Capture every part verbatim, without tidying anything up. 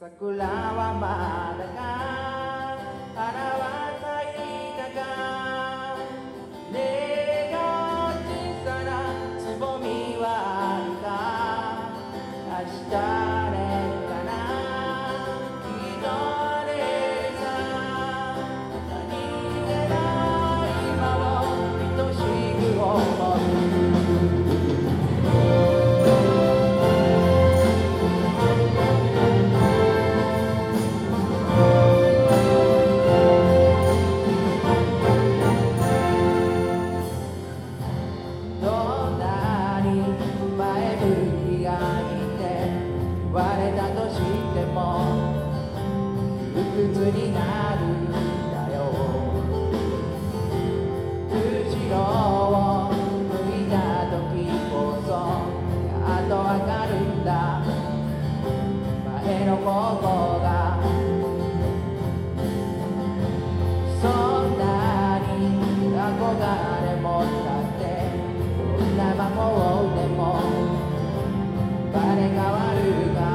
桜はまだか花は咲いたか根が小さなつぼみはあるか明日晴れるかなきっと晴れるさ何気ない今を愛しく思う割れたとしても不屈になるんだよ後ろを向いた時こそやっとわかるんだ前のことがそんなに憧れ持ったってどんな魔法でも生まれ変わるが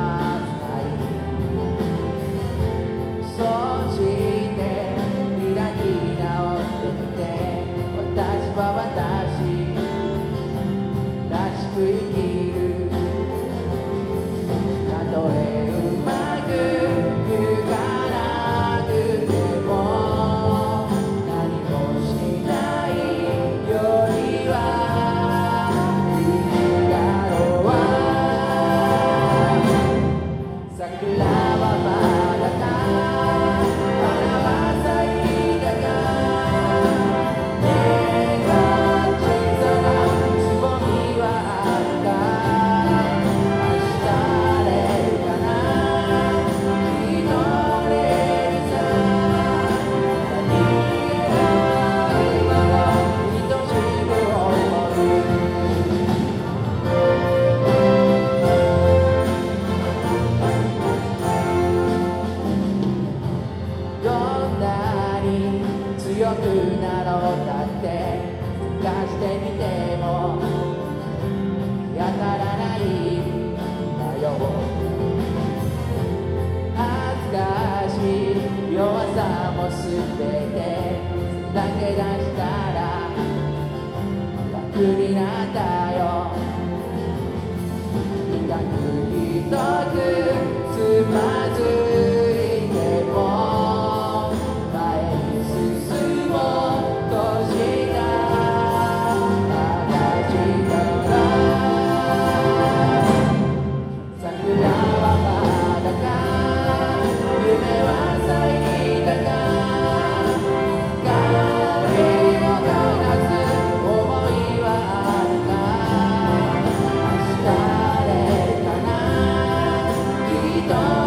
そして開き直ってみて私は私らしく生きるたとえうまくいかなくても何もしないよりはいいだろう桜はまだか花は咲いたか根が小さなつぼみはあるか明日晴れるかなきっと晴れるさ何気ない今を愛しく思うどんなに強くなろうだって探してみても見当たらないんだよ恥ずかしい弱さもすべてだけ出したら楽になったよ痛くひどくつまずいても前に進もうとした私から桜はまだか夢は咲いたか影を離す想いはあるか明日晴れるかなきっと